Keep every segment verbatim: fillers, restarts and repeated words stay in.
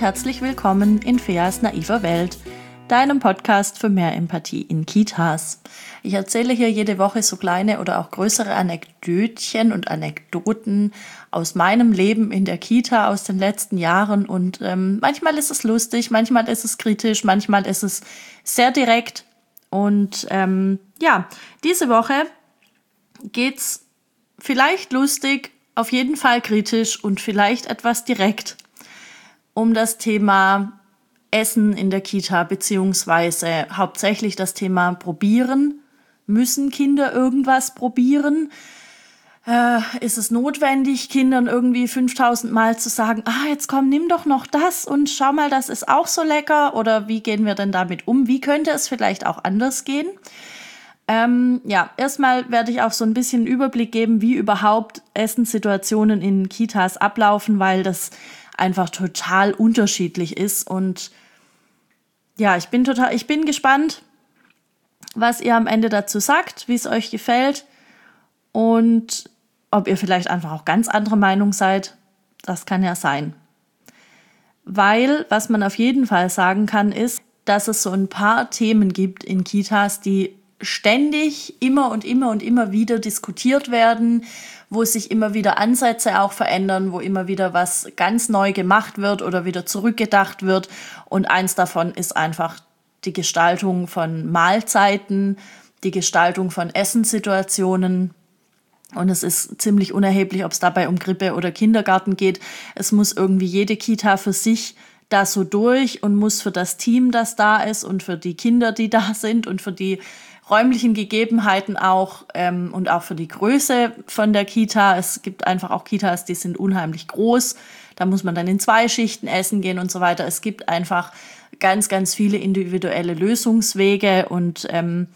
herzlich willkommen in Feas naiver Welt, deinem Podcast für mehr Empathie in Kitas. Ich erzähle hier jede Woche so kleine oder auch größere Anekdötchen und Anekdoten aus meinem Leben in der Kita aus den letzten Jahren und ähm, manchmal ist es lustig, manchmal ist es kritisch, manchmal ist es sehr direkt und ähm, ja, diese Woche geht's vielleicht lustig, auf jeden Fall kritisch und vielleicht etwas direkt um das Thema Essen in der Kita, beziehungsweise hauptsächlich das Thema Probieren. Müssen Kinder irgendwas probieren? Äh, ist es notwendig, Kindern irgendwie fünftausend Mal zu sagen, ah, jetzt komm, nimm doch noch das und schau mal, das ist auch so lecker? Oder wie gehen wir denn damit um? Wie könnte es vielleicht auch anders gehen? Ähm, ja, erstmal werde ich auch so ein bisschen einen Überblick geben, wie überhaupt Essenssituationen in Kitas ablaufen, weil das einfach total unterschiedlich ist. Und ja, ich bin total, ich bin gespannt, was ihr am Ende dazu sagt, wie es euch gefällt und ob ihr vielleicht einfach auch ganz andere Meinung seid. Das kann ja sein. Weil, was man auf jeden Fall sagen kann, ist, dass es so ein paar Themen gibt in Kitas, die ständig immer und immer und immer wieder diskutiert werden, wo sich immer wieder Ansätze auch verändern, wo immer wieder was ganz neu gemacht wird oder wieder zurückgedacht wird. Und eins davon ist einfach die Gestaltung von Mahlzeiten, die Gestaltung von Essenssituationen. Und es ist ziemlich unerheblich, ob es dabei um Krippe oder Kindergarten geht. Es muss irgendwie jede Kita für sich da so durch und muss für das Team, das da ist und für die Kinder, die da sind und für die räumlichen Gegebenheiten auch ähm, und auch für die Größe von der Kita. Es gibt einfach auch Kitas, die sind unheimlich groß. Da muss man dann in zwei Schichten essen gehen und so weiter. Es gibt einfach ganz, ganz viele individuelle Lösungswege und ähm,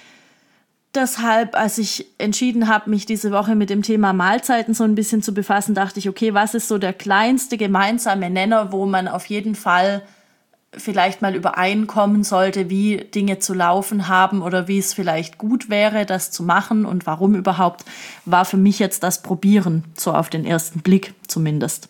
deshalb, als ich entschieden habe, mich diese Woche mit dem Thema Mahlzeiten so ein bisschen zu befassen, dachte ich, okay, was ist so der kleinste gemeinsame Nenner, wo man auf jeden Fall vielleicht mal übereinkommen sollte, wie Dinge zu laufen haben oder wie es vielleicht gut wäre, das zu machen und warum überhaupt, war für mich jetzt das Probieren, so auf den ersten Blick zumindest.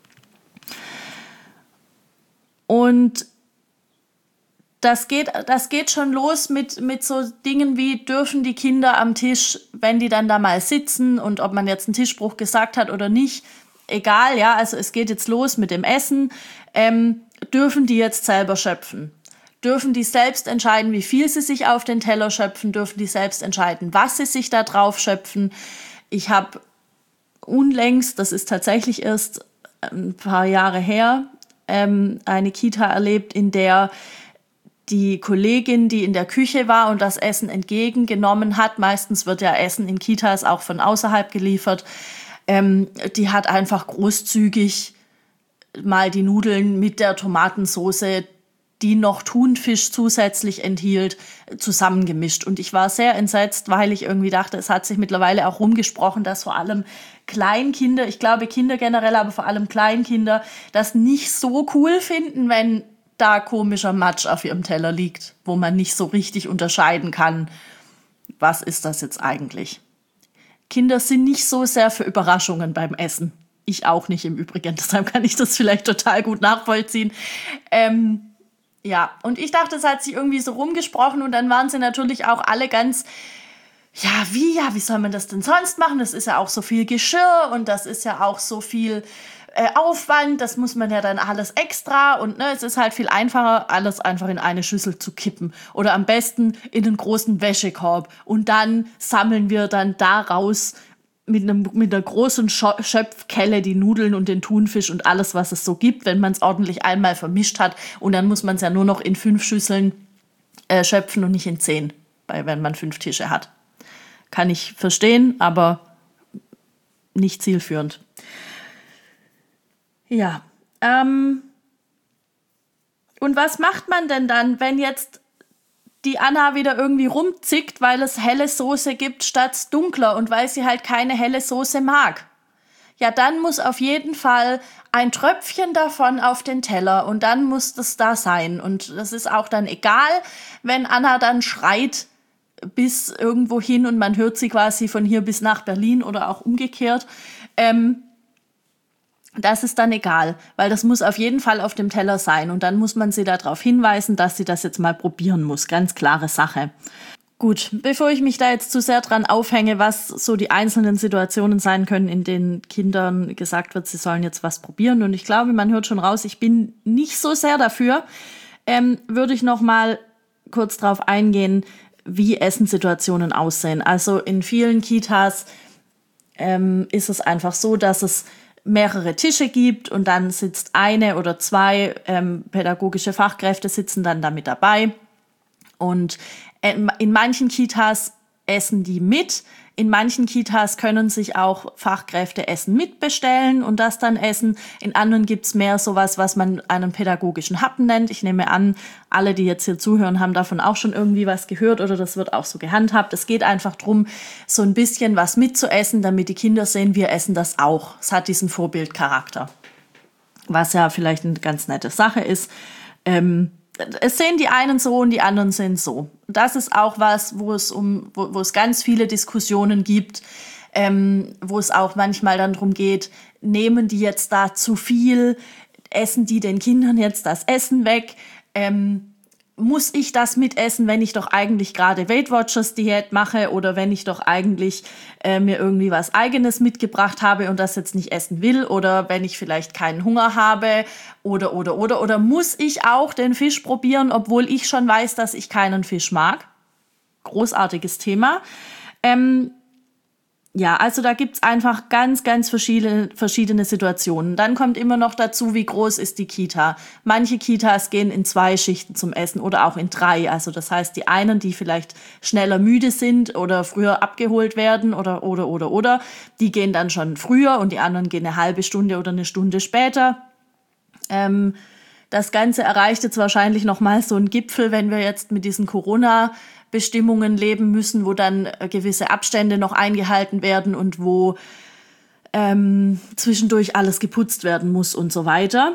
Und das geht, das geht schon los mit, mit so Dingen wie, dürfen die Kinder am Tisch, wenn die dann da mal sitzen und ob man jetzt einen Tischspruch gesagt hat oder nicht, egal, ja, also es geht jetzt los mit dem Essen, ähm, dürfen die jetzt selber schöpfen? Dürfen die selbst entscheiden, wie viel sie sich auf den Teller schöpfen? Dürfen die selbst entscheiden, was sie sich da drauf schöpfen? Ich habe unlängst, das ist tatsächlich erst ein paar Jahre her, ähm, eine Kita erlebt, in der die Kollegin, die in der Küche war und das Essen entgegengenommen hat, meistens wird ja Essen in Kitas auch von außerhalb geliefert, ähm, die hat einfach großzügig mal die Nudeln mit der Tomatensoße, die noch Thunfisch zusätzlich enthielt, zusammengemischt. Und ich war sehr entsetzt, weil ich irgendwie dachte, es hat sich mittlerweile auch rumgesprochen, dass vor allem Kleinkinder, ich glaube Kinder generell, aber vor allem Kleinkinder, das nicht so cool finden, wenn da komischer Matsch auf ihrem Teller liegt, wo man nicht so richtig unterscheiden kann, was ist das jetzt eigentlich. Kinder sind nicht so sehr für Überraschungen beim Essen. Ich auch nicht im Übrigen, deshalb kann ich das vielleicht total gut nachvollziehen. Ähm, ja, und ich dachte, es hat sich irgendwie so rumgesprochen und dann waren sie natürlich auch alle ganz, ja, wie, ja, wie soll man das denn sonst machen? Das ist ja auch so viel Geschirr und das ist ja auch so viel äh, Aufwand, das muss man ja dann alles extra und ne, es ist halt viel einfacher, alles einfach in eine Schüssel zu kippen oder am besten in einen großen Wäschekorb und dann sammeln wir dann daraus mit einem mit einer großen Schöpfkelle die Nudeln und den Thunfisch und alles, was es so gibt, wenn man es ordentlich einmal vermischt hat. Und dann muss man es ja nur noch in fünf Schüsseln äh, schöpfen und nicht in zehn, weil wenn man fünf Tische hat. Kann ich verstehen, aber nicht zielführend. Ja. Ähm, und was macht man denn dann, wenn jetzt die Anna wieder irgendwie rumzickt, weil es helle Soße gibt statt dunkler und weil sie halt keine helle Soße mag? Ja, dann muss auf jeden Fall ein Tröpfchen davon auf den Teller und dann muss das da sein. Und das ist auch dann egal, wenn Anna dann schreit bis irgendwo hin und man hört sie quasi von hier bis nach Berlin oder auch umgekehrt. Ähm, Das ist dann egal, weil das muss auf jeden Fall auf dem Teller sein. Und dann muss man sie darauf hinweisen, dass sie das jetzt mal probieren muss. Ganz klare Sache. Gut, bevor ich mich da jetzt zu sehr dran aufhänge, was so die einzelnen Situationen sein können, in denen Kindern gesagt wird, sie sollen jetzt was probieren. Und ich glaube, man hört schon raus, ich bin nicht so sehr dafür, ähm, würde ich noch mal kurz drauf eingehen, wie Essenssituationen aussehen. Also in vielen Kitas ähm, ist es einfach so, dass es mehrere Tische gibt und dann sitzt eine oder zwei ähm, pädagogische Fachkräfte sitzen dann da mit dabei. Und in manchen Kitas essen die mit. In manchen Kitas können sich auch Fachkräfte Essen mitbestellen und das dann essen. In anderen gibt's mehr sowas, was man einen pädagogischen Happen nennt. Ich nehme an, alle, die jetzt hier zuhören, haben davon auch schon irgendwie was gehört oder das wird auch so gehandhabt. Es geht einfach drum, so ein bisschen was mitzuessen, damit die Kinder sehen, wir essen das auch. Es hat diesen Vorbildcharakter, was ja vielleicht eine ganz nette Sache ist. Ähm, Es sehen die einen so und die anderen sehen so. Das ist auch was, wo es um, wo, wo es ganz viele Diskussionen gibt, ähm, wo es auch manchmal dann darum geht, nehmen die jetzt da zu viel, essen die den Kindern jetzt das Essen weg, ähm, muss ich das mitessen, wenn ich doch eigentlich gerade Weight Watchers Diät mache oder wenn ich doch eigentlich äh, mir irgendwie was Eigenes mitgebracht habe und das jetzt nicht essen will oder wenn ich vielleicht keinen Hunger habe oder, oder, oder, oder muss ich auch den Fisch probieren, obwohl ich schon weiß, dass ich keinen Fisch mag? Großartiges Thema. Ähm, Ja, also da gibt's einfach ganz, ganz verschiedene, verschiedene Situationen. Dann kommt immer noch dazu, wie groß ist die Kita. Manche Kitas gehen in zwei Schichten zum Essen oder auch in drei. Also das heißt, die einen, die vielleicht schneller müde sind oder früher abgeholt werden oder, oder, oder, oder, die gehen dann schon früher und die anderen gehen eine halbe Stunde oder eine Stunde später. Ähm, das Ganze erreicht jetzt wahrscheinlich noch mal so einen Gipfel, wenn wir jetzt mit diesen Corona Bestimmungen leben müssen, wo dann gewisse Abstände noch eingehalten werden und wo ähm, zwischendurch alles geputzt werden muss und so weiter.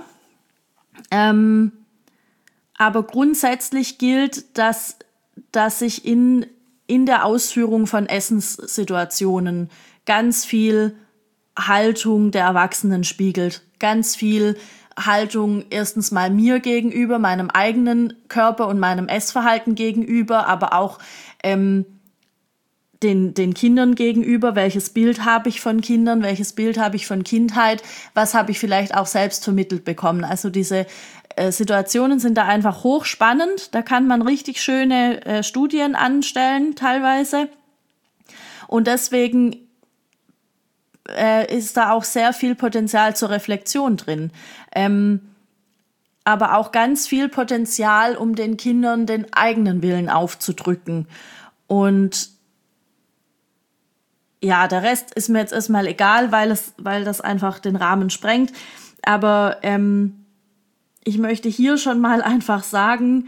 Ähm, aber grundsätzlich gilt, dass, dass sich in, in der Ausführung von Essenssituationen ganz viel Haltung der Erwachsenen spiegelt, ganz viel Haltung erstens mal mir gegenüber, meinem eigenen Körper und meinem Essverhalten gegenüber, aber auch ähm, den, den Kindern gegenüber. Welches Bild habe ich von Kindern? Welches Bild habe ich von Kindheit? Was habe ich vielleicht auch selbst vermittelt bekommen? Also diese äh, Situationen sind da einfach hochspannend. Da kann man richtig schöne äh, Studien anstellen teilweise. Und deswegen ist da auch sehr viel Potenzial zur Reflexion drin. Ähm, aber auch ganz viel Potenzial, um den Kindern den eigenen Willen aufzudrücken. Und ja, der Rest ist mir jetzt erstmal egal, weil es, weil das einfach den Rahmen sprengt. Aber ähm, ich möchte hier schon mal einfach sagen,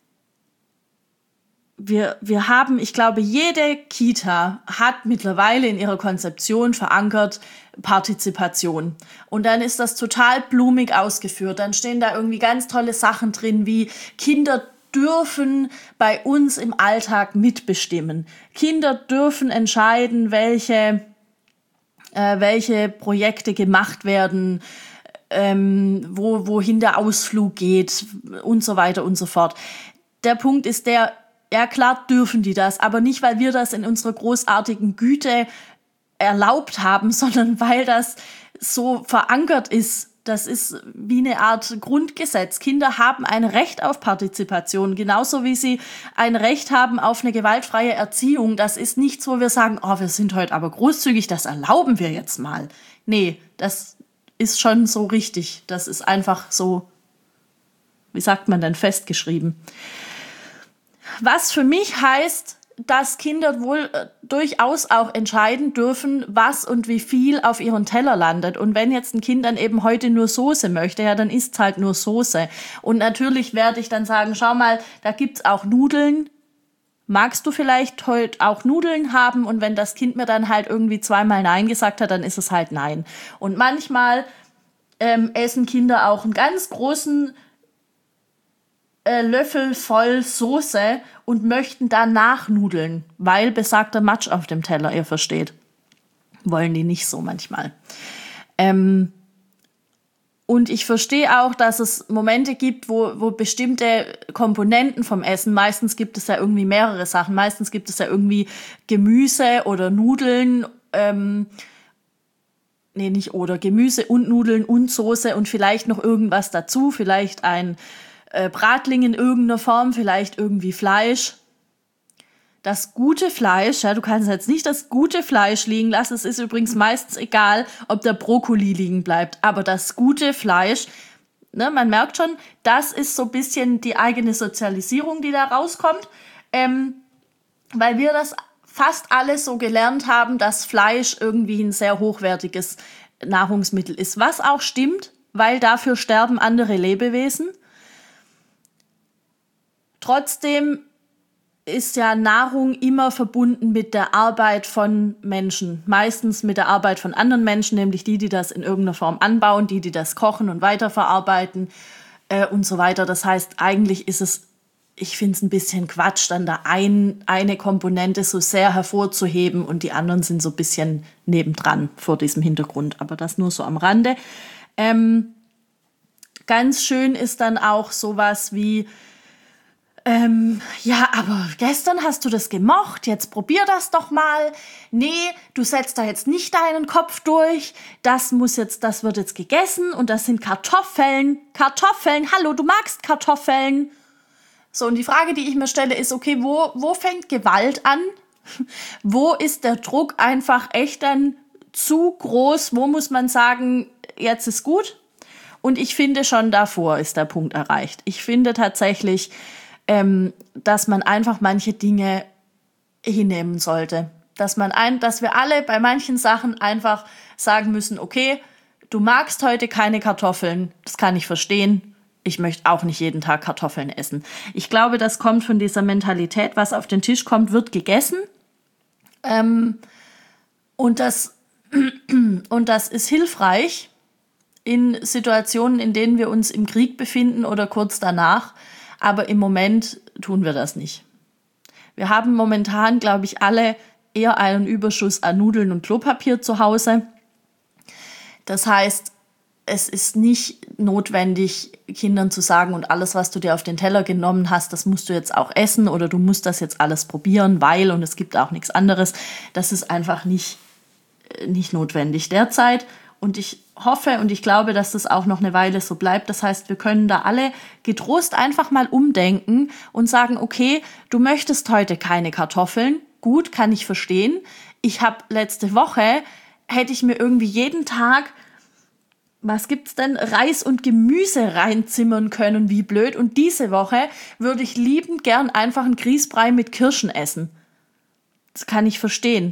Wir, wir haben, ich glaube, jede Kita hat mittlerweile in ihrer Konzeption verankert Partizipation. Und dann ist das total blumig ausgeführt. Dann stehen da irgendwie ganz tolle Sachen drin, wie Kinder dürfen bei uns im Alltag mitbestimmen. Kinder dürfen entscheiden, welche, äh, welche Projekte gemacht werden, ähm, wo, wohin der Ausflug geht und so weiter und so fort. Der Punkt ist der, ja, klar dürfen die das, aber nicht, weil wir das in unserer großartigen Güte erlaubt haben, sondern weil das so verankert ist. Das ist wie eine Art Grundgesetz. Kinder haben ein Recht auf Partizipation, genauso wie sie ein Recht haben auf eine gewaltfreie Erziehung. Das ist nichts, wo wir sagen, oh, wir sind heute aber großzügig, das erlauben wir jetzt mal. Nee, das ist schon so richtig. Das ist einfach so, wie sagt man denn, festgeschrieben. Was für mich heißt, dass Kinder wohl äh, durchaus auch entscheiden dürfen, was und wie viel auf ihren Teller landet. Und wenn jetzt ein Kind dann eben heute nur Soße möchte, ja, dann isst halt nur Soße. Und natürlich werde ich dann sagen, schau mal, da gibt's auch Nudeln. Magst du vielleicht heute auch Nudeln haben? Und wenn das Kind mir dann halt irgendwie zweimal Nein gesagt hat, dann ist es halt Nein. Und manchmal ähm, essen Kinder auch einen ganz großen Löffel voll Soße und möchten danach Nudeln, weil besagter Matsch auf dem Teller, ihr versteht. Wollen die nicht so manchmal. Ähm, Und ich verstehe auch, dass es Momente gibt, wo, wo bestimmte Komponenten vom Essen, meistens gibt es ja irgendwie mehrere Sachen, meistens gibt es ja irgendwie Gemüse oder Nudeln, ähm, nee, nicht oder, Gemüse und Nudeln und Soße und vielleicht noch irgendwas dazu, vielleicht ein äh, Bratling in irgendeiner Form, vielleicht irgendwie Fleisch. Das gute Fleisch, ja, du kannst jetzt nicht das gute Fleisch liegen lassen. Es ist übrigens meistens egal, ob der Brokkoli liegen bleibt. Aber das gute Fleisch, ne, man merkt schon, das ist so ein bisschen die eigene Sozialisierung, die da rauskommt. Ähm, weil wir das fast alle so gelernt haben, dass Fleisch irgendwie ein sehr hochwertiges Nahrungsmittel ist. Was auch stimmt, weil dafür sterben andere Lebewesen. Trotzdem ist ja Nahrung immer verbunden mit der Arbeit von Menschen. Meistens mit der Arbeit von anderen Menschen, nämlich die, die das in irgendeiner Form anbauen, die, die das kochen und weiterverarbeiten äh, und so weiter. Das heißt, eigentlich ist es, ich finde es ein bisschen Quatsch, dann da ein, eine Komponente so sehr hervorzuheben und die anderen sind so ein bisschen nebendran vor diesem Hintergrund. Aber das nur so am Rande. Ähm, ganz schön ist dann auch sowas wie Ähm, ja, aber gestern hast du das gemocht, jetzt probier das doch mal. Nee, du setzt da jetzt nicht deinen Kopf durch. Das muss jetzt, das wird jetzt gegessen und das sind Kartoffeln. Kartoffeln, hallo, du magst Kartoffeln. So, und die Frage, die ich mir stelle, ist, okay, wo, wo fängt Gewalt an? Wo ist der Druck einfach echt dann zu groß? Wo muss man sagen, jetzt ist gut? Und ich finde schon davor ist der Punkt erreicht. Ich finde tatsächlich, Ähm, dass man einfach manche Dinge hinnehmen sollte. Dass man ein, dass wir alle bei manchen Sachen einfach sagen müssen, okay, du magst heute keine Kartoffeln, das kann ich verstehen. Ich möchte auch nicht jeden Tag Kartoffeln essen. Ich glaube, das kommt von dieser Mentalität, was auf den Tisch kommt, wird gegessen. Ähm, und das, und das ist hilfreich in Situationen, in denen wir uns im Krieg befinden oder kurz danach. Aber im Moment tun wir das nicht. Wir haben momentan, glaube ich, alle eher einen Überschuss an Nudeln und Klopapier zu Hause. Das heißt, es ist nicht notwendig, Kindern zu sagen, und alles, was du dir auf den Teller genommen hast, das musst du jetzt auch essen oder du musst das jetzt alles probieren, weil, und es gibt auch nichts anderes. Das ist einfach nicht, nicht notwendig derzeit. Und ich hoffe und ich glaube, dass das auch noch eine Weile so bleibt. Das heißt, wir können da alle getrost einfach mal umdenken und sagen, okay, du möchtest heute keine Kartoffeln. Gut, kann ich verstehen. Ich habe letzte Woche, hätte ich mir irgendwie jeden Tag, was gibt's denn, Reis und Gemüse reinzimmern können, wie blöd. Und diese Woche würde ich liebend gern einfach einen Grießbrei mit Kirschen essen. Das kann ich verstehen.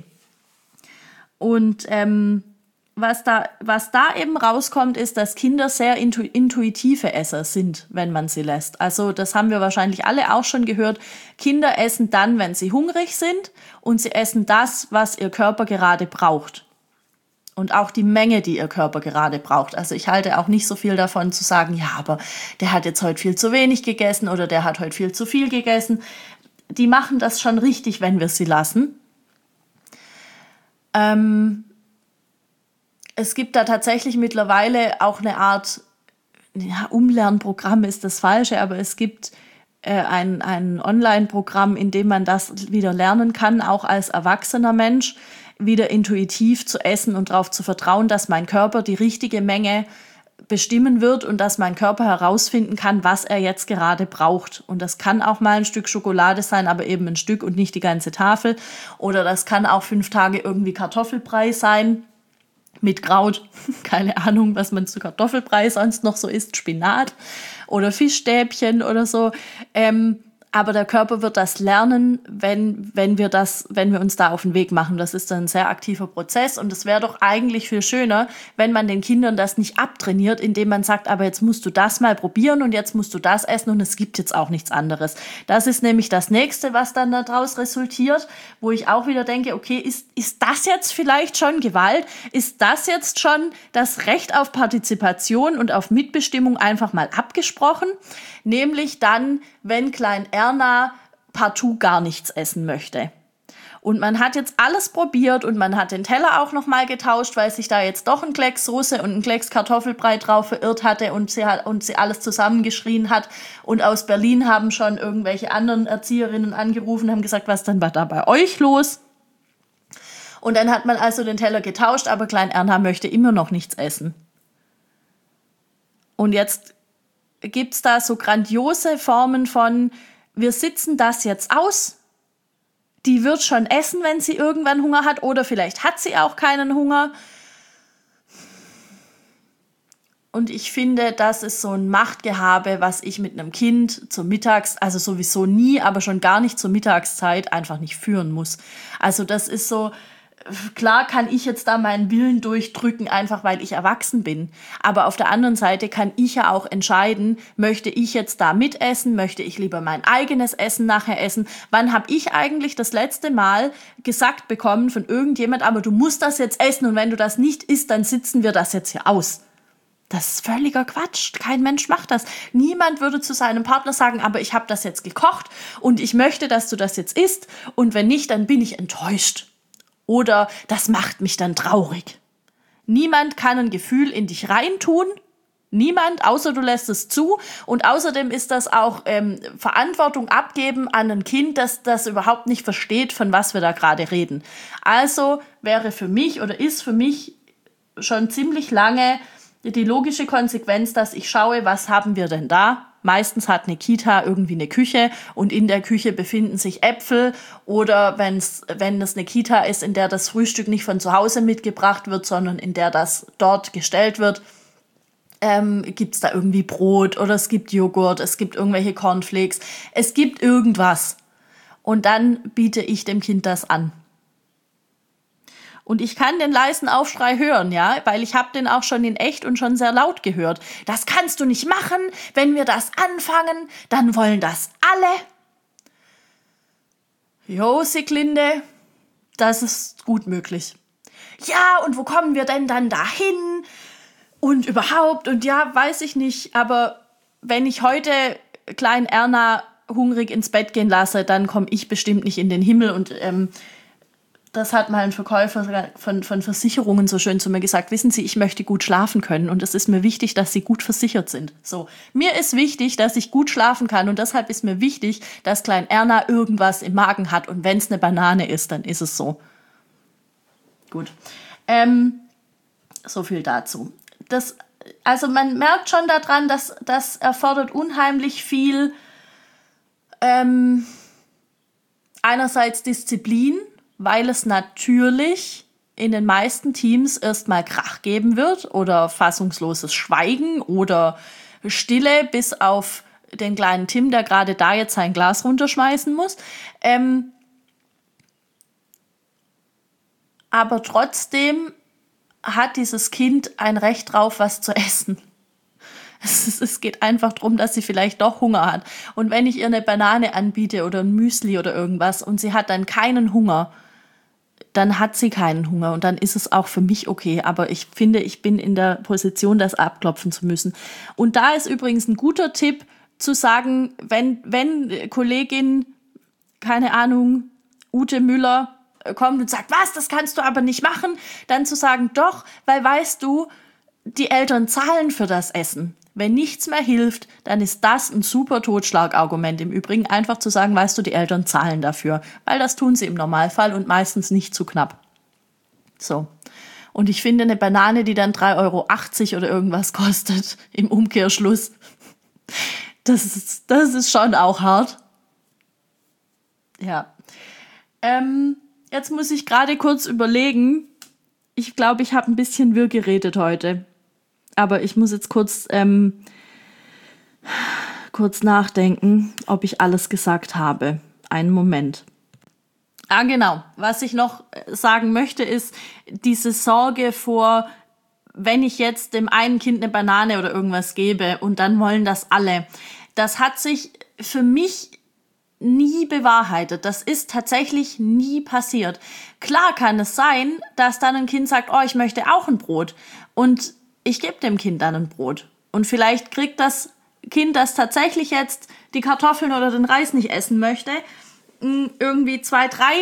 Und ähm, Was da, was da eben rauskommt, ist, dass Kinder sehr intu- intuitive Esser sind, wenn man sie lässt. Also das haben wir wahrscheinlich alle auch schon gehört. Kinder essen dann, wenn sie hungrig sind und sie essen das, was ihr Körper gerade braucht. Und auch die Menge, die ihr Körper gerade braucht. Also ich halte auch nicht so viel davon zu sagen, ja, aber der hat jetzt heute viel zu wenig gegessen oder der hat heute viel zu viel gegessen. Die machen das schon richtig, wenn wir sie lassen. Ähm... Es gibt da tatsächlich mittlerweile auch eine Art, ja, Umlernprogramm ist das Falsche, aber es gibt äh, ein, ein Online-Programm, in dem man das wieder lernen kann, auch als erwachsener Mensch, wieder intuitiv zu essen und darauf zu vertrauen, dass mein Körper die richtige Menge bestimmen wird und dass mein Körper herausfinden kann, was er jetzt gerade braucht. Und das kann auch mal ein Stück Schokolade sein, aber eben ein Stück und nicht die ganze Tafel. Oder das kann auch fünf Tage irgendwie Kartoffelbrei sein. Mit Kraut, keine Ahnung, was man zu Kartoffelbrei sonst noch so isst, Spinat oder Fischstäbchen oder so. Ähm, aber der Körper wird das lernen, wenn, wenn wir das, wenn wir uns da auf den Weg machen. Das ist dann ein sehr aktiver Prozess und es wäre doch eigentlich viel schöner, wenn man den Kindern das nicht abtrainiert, indem man sagt, aber jetzt musst du das mal probieren und jetzt musst du das essen und es gibt jetzt auch nichts anderes. Das ist nämlich das Nächste, was dann daraus resultiert, wo ich auch wieder denke, okay, ist, ist das jetzt vielleicht schon Gewalt? Ist das jetzt schon das Recht auf Partizipation und auf Mitbestimmung einfach mal abgesprochen? Nämlich dann, wenn Klein Erna partout gar nichts essen möchte. Und man hat jetzt alles probiert und man hat den Teller auch nochmal getauscht, weil sich da jetzt doch ein Klecks Soße und ein Klecks Kartoffelbrei drauf verirrt hatte und sie, hat, und sie alles zusammengeschrien hat. Und aus Berlin haben schon irgendwelche anderen Erzieherinnen angerufen, haben gesagt, was denn war da bei euch los? Und dann hat man also den Teller getauscht, aber Klein Erna möchte immer noch nichts essen. Und jetzt gibt es da so grandiose Formen von, wir sitzen das jetzt aus. Die wird schon essen, wenn sie irgendwann Hunger hat, oder vielleicht hat sie auch keinen Hunger. Und ich finde, das ist so ein Machtgehabe, was ich mit einem Kind zur Mittags-, also sowieso nie, aber schon gar nicht zur Mittagszeit einfach nicht führen muss. Also das ist so, klar kann ich jetzt da meinen Willen durchdrücken, einfach weil ich erwachsen bin. Aber auf der anderen Seite kann ich ja auch entscheiden, möchte ich jetzt da mitessen, möchte ich lieber mein eigenes Essen nachher essen. Wann habe ich eigentlich das letzte Mal gesagt bekommen von irgendjemand, aber du musst das jetzt essen und wenn du das nicht isst, dann sitzen wir das jetzt hier aus. Das ist völliger Quatsch. Kein Mensch macht das. Niemand würde zu seinem Partner sagen, aber ich habe das jetzt gekocht und ich möchte, dass du das jetzt isst und wenn nicht, dann bin ich enttäuscht. Oder das macht mich dann traurig. Niemand kann ein Gefühl in dich reintun. Niemand, außer du lässt es zu. Und außerdem ist das auch ähm, Verantwortung abgeben an ein Kind, das das überhaupt nicht versteht, von was wir da gerade reden. Also wäre für mich oder ist für mich schon ziemlich lange die logische Konsequenz, dass ich schaue, was haben wir denn da? Meistens hat eine Kita irgendwie eine Küche und in der Küche befinden sich Äpfel oder wenn's, wenn es eine Kita ist, in der das Frühstück nicht von zu Hause mitgebracht wird, sondern in der das dort gestellt wird, ähm, gibt es da irgendwie Brot oder es gibt Joghurt, es gibt irgendwelche Cornflakes, es gibt irgendwas. Und dann biete ich dem Kind das an. Und ich kann den leisen Aufschrei hören, ja, weil ich habe den auch schon in echt und schon sehr laut gehört. Das kannst du nicht machen, wenn wir das anfangen, dann wollen das alle. Jo, Sieglinde, das ist gut möglich. Ja, und wo kommen wir denn dann dahin? Und überhaupt, und ja, weiß ich nicht, aber wenn ich heute Klein Erna hungrig ins Bett gehen lasse, dann komme ich bestimmt nicht in den Himmel und ähm, das hat mal ein Verkäufer von, von Versicherungen so schön zu mir gesagt, wissen Sie, ich möchte gut schlafen können und es ist mir wichtig, dass Sie gut versichert sind. So, mir ist wichtig, dass ich gut schlafen kann und deshalb ist mir wichtig, dass Klein Erna irgendwas im Magen hat und wenn es eine Banane ist, dann ist es so. Gut, ähm, so viel dazu. Das, also man merkt schon daran, dass das erfordert unheimlich viel ähm, einerseits Disziplin, weil es natürlich in den meisten Teams erstmal Krach geben wird oder fassungsloses Schweigen oder Stille, bis auf den kleinen Tim, der gerade da jetzt sein Glas runterschmeißen muss. Ähm, aber trotzdem hat dieses Kind ein Recht drauf, was zu essen. Es, ist, es geht einfach darum, dass sie vielleicht doch Hunger hat. Und wenn ich ihr eine Banane anbiete oder ein Müsli oder irgendwas und sie hat dann keinen Hunger, dann hat sie keinen Hunger und dann ist es auch für mich okay. Aber ich finde, ich bin in der Position, das abklopfen zu müssen. Und da ist übrigens ein guter Tipp, zu sagen, wenn, wenn Kollegin, keine Ahnung, Ute Müller kommt und sagt, was, das kannst du aber nicht machen, dann zu sagen, doch, weil weißt du, die Eltern zahlen für das Essen. Wenn nichts mehr hilft, dann ist das ein super Totschlagargument. Im Übrigen einfach zu sagen, weißt du, die Eltern zahlen dafür. Weil das tun sie im Normalfall und meistens nicht zu knapp. So. Und ich finde eine Banane, die dann drei Euro achtzig oder irgendwas kostet, im Umkehrschluss, das ist, das ist schon auch hart. Ja. Ähm, jetzt muss ich gerade kurz überlegen. Ich glaube, ich habe ein bisschen wirr geredet heute. Aber ich muss jetzt kurz, ähm, kurz nachdenken, ob ich alles gesagt habe. Einen Moment. Ah, genau. Was ich noch sagen möchte, ist diese Sorge vor, wenn ich jetzt dem einen Kind eine Banane oder irgendwas gebe und dann wollen das alle. Das hat sich für mich nie bewahrheitet. Das ist tatsächlich nie passiert. Klar kann es sein, dass dann ein Kind sagt, oh, ich möchte auch ein Brot. Und ich gebe dem Kind dann ein Brot. Und vielleicht kriegt das Kind, das tatsächlich jetzt die Kartoffeln oder den Reis nicht essen möchte, irgendwie zwei, drei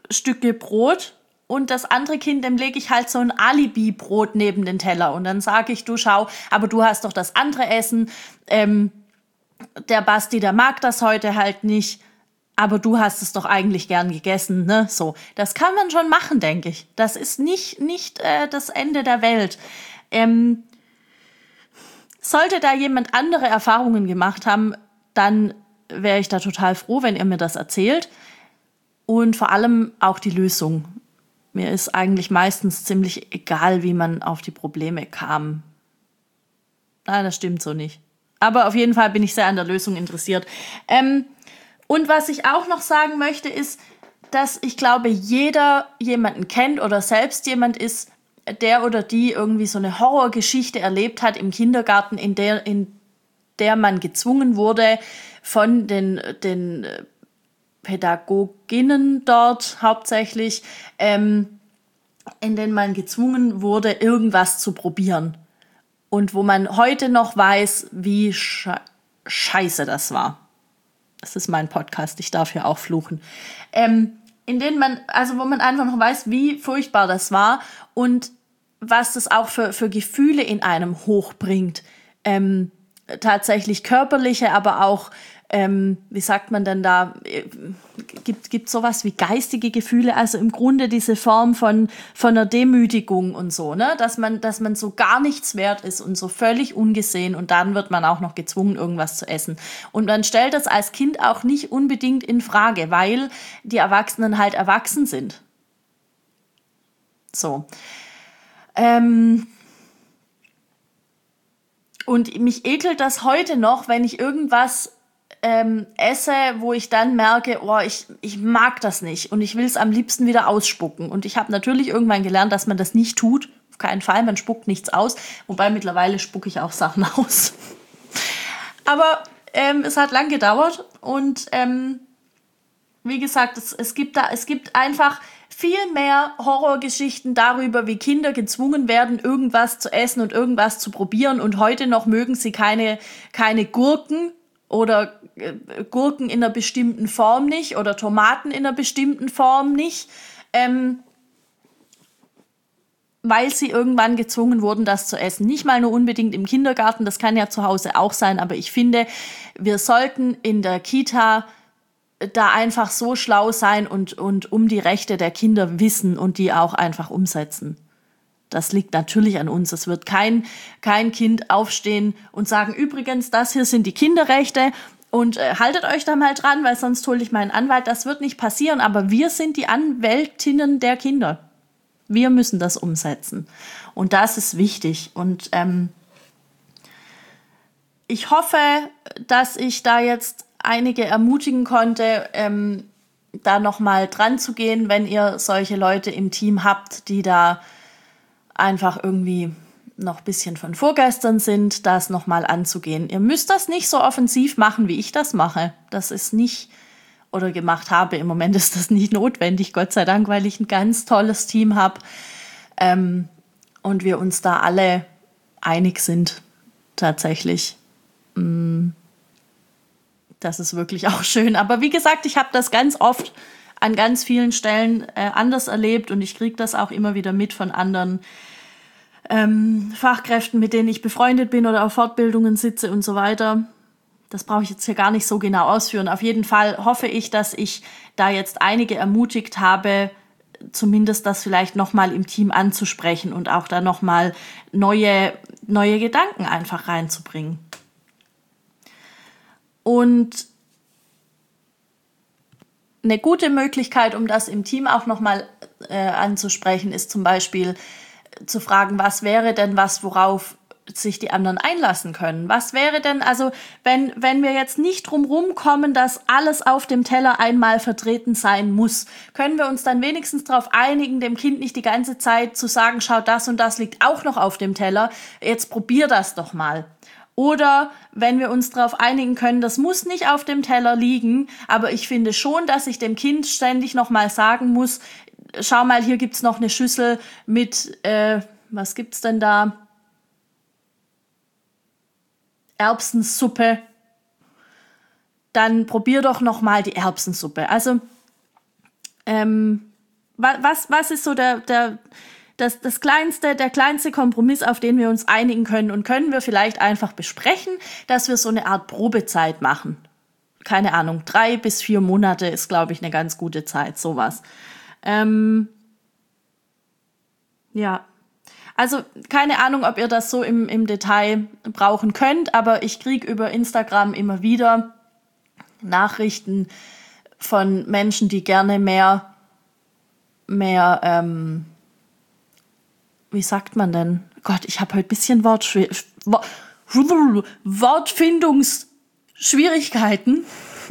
Stücke Brot und das andere Kind, dem lege ich halt so ein Alibi-Brot neben den Teller und dann sage ich, du schau, aber du hast doch das andere Essen, ähm, der Basti, der mag das heute halt nicht, aber du hast es doch eigentlich gern gegessen, ne? So, das kann man schon machen, denke ich. Das ist nicht, nicht äh, das Ende der Welt. Ähm, sollte da jemand andere Erfahrungen gemacht haben, dann wäre ich da total froh, wenn ihr mir das erzählt. Und vor allem auch die Lösung. Mir ist eigentlich meistens ziemlich egal, wie man auf die Probleme kam. Nein, das stimmt so nicht. Aber auf jeden Fall bin ich sehr an der Lösung interessiert. Ähm, und was ich auch noch sagen möchte, ist, dass ich glaube, jeder jemanden kennt oder selbst jemand ist, der oder die irgendwie so eine Horrorgeschichte erlebt hat im Kindergarten, in der, in der man gezwungen wurde, von den, den Pädagoginnen dort hauptsächlich, ähm, in denen man gezwungen wurde, irgendwas zu probieren. Und wo man heute noch weiß, wie sche- scheiße das war. Das ist mein Podcast, ich darf hier auch fluchen. Ähm, in denen man, also wo man einfach noch weiß, wie furchtbar das war und was das auch für, für Gefühle in einem hochbringt. Ähm, tatsächlich körperliche, aber auch, ähm, wie sagt man denn da, gibt gibt sowas wie geistige Gefühle, also im Grunde diese Form von von einer Demütigung und so, ne, dass man dass man so gar nichts wert ist und so völlig ungesehen und dann wird man auch noch gezwungen, irgendwas zu essen. Und man stellt das als Kind auch nicht unbedingt in Frage, weil die Erwachsenen halt erwachsen sind. So. Ähm, und mich ekelt das heute noch, wenn ich irgendwas ähm, esse, wo ich dann merke, oh, ich, ich mag das nicht und ich will es am liebsten wieder ausspucken. Und ich habe natürlich irgendwann gelernt, dass man das nicht tut. Auf keinen Fall, man spuckt nichts aus. Wobei mittlerweile spucke ich auch Sachen aus. Aber ähm, es hat lang gedauert und ähm, wie gesagt, es, es, gibt da, es gibt einfach viel mehr Horrorgeschichten darüber, wie Kinder gezwungen werden, irgendwas zu essen und irgendwas zu probieren. Und heute noch mögen sie keine, keine Gurken oder äh, Gurken in einer bestimmten Form nicht oder Tomaten in einer bestimmten Form nicht, ähm, weil sie irgendwann gezwungen wurden, das zu essen. Nicht mal nur unbedingt im Kindergarten, das kann ja zu Hause auch sein, aber ich finde, wir sollten in der Kita da einfach so schlau sein und, und um die Rechte der Kinder wissen und die auch einfach umsetzen. Das liegt natürlich an uns. Es wird kein, kein Kind aufstehen und sagen, übrigens, das hier sind die Kinderrechte und äh, haltet euch da mal dran, weil sonst hole ich meinen Anwalt. Das wird nicht passieren, aber wir sind die Anwältinnen der Kinder. Wir müssen das umsetzen. Und das ist wichtig. Und ähm, ich hoffe, dass ich da jetzt einige ermutigen konnte, ähm, da nochmal dran zu gehen, wenn ihr solche Leute im Team habt, die da einfach irgendwie noch ein bisschen von vorgestern sind, das nochmal anzugehen. Ihr müsst das nicht so offensiv machen, wie ich das mache. Das ist nicht, oder gemacht habe, im Moment ist das nicht notwendig, Gott sei Dank, weil ich ein ganz tolles Team habe ähm, und wir uns da alle einig sind, tatsächlich. Das ist wirklich auch schön. Aber wie gesagt, ich habe das ganz oft an ganz vielen Stellen äh, anders erlebt und ich kriege das auch immer wieder mit von anderen ähm, Fachkräften, mit denen ich befreundet bin oder auf Fortbildungen sitze und so weiter. Das brauche ich jetzt hier gar nicht so genau ausführen. Auf jeden Fall hoffe ich, dass ich da jetzt einige ermutigt habe, zumindest das vielleicht nochmal im Team anzusprechen und auch da nochmal neue, neue Gedanken einfach reinzubringen. Und eine gute Möglichkeit, um das im Team auch nochmal äh, anzusprechen, ist zum Beispiel zu fragen, was wäre denn was, worauf sich die anderen einlassen können? Was wäre denn, also wenn, wenn wir jetzt nicht drum rumkommen, dass alles auf dem Teller einmal vertreten sein muss, können wir uns dann wenigstens darauf einigen, dem Kind nicht die ganze Zeit zu sagen, schau, das und das liegt auch noch auf dem Teller, jetzt probier das doch mal. Oder wenn wir uns darauf einigen können, das muss nicht auf dem Teller liegen, aber ich finde schon, dass ich dem Kind ständig nochmal sagen muss, schau mal, hier gibt's noch eine Schüssel mit, äh, was gibt's denn da? Erbsensuppe. Dann probier doch nochmal die Erbsensuppe. Also, ähm, Was, was ist so der, der, das, das kleinste, der kleinste Kompromiss, auf den wir uns einigen können? Und können wir vielleicht einfach besprechen, dass wir so eine Art Probezeit machen? Keine Ahnung, drei bis vier Monate ist, glaube ich, eine ganz gute Zeit, sowas. Ähm, ja, also keine Ahnung, ob ihr das so im, im Detail brauchen könnt, aber ich kriege über Instagram immer wieder Nachrichten von Menschen, die gerne mehr mehr, ähm, wie sagt man denn? Gott, ich habe heute ein bisschen Wortschw- Wortfindungsschwierigkeiten.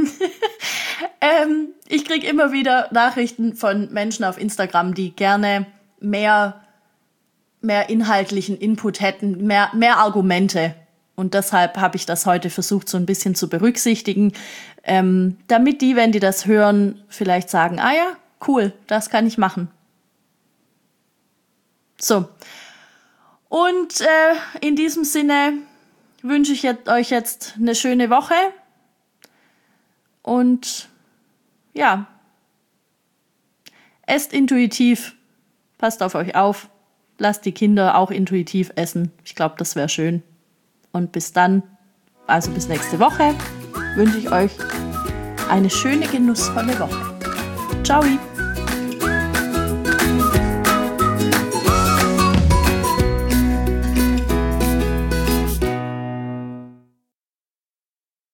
ähm, ich kriege immer wieder Nachrichten von Menschen auf Instagram, die gerne mehr, mehr inhaltlichen Input hätten, mehr, mehr Argumente. Und deshalb habe ich das heute versucht, so ein bisschen zu berücksichtigen, ähm, damit die, wenn die das hören, vielleicht sagen, ah ja, cool, das kann ich machen. So. Und äh, in diesem Sinne wünsche ich jetzt, euch jetzt eine schöne Woche. Und ja, esst intuitiv, passt auf euch auf, lasst die Kinder auch intuitiv essen. Ich glaube, das wäre schön. Und bis dann, also bis nächste Woche, wünsche ich euch eine schöne, genussvolle Woche. Ciao!